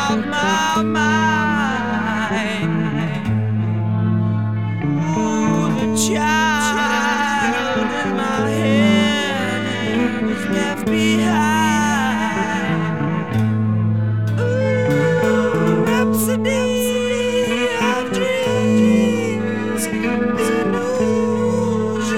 of my mind. Ooh, the child in my head is left behind.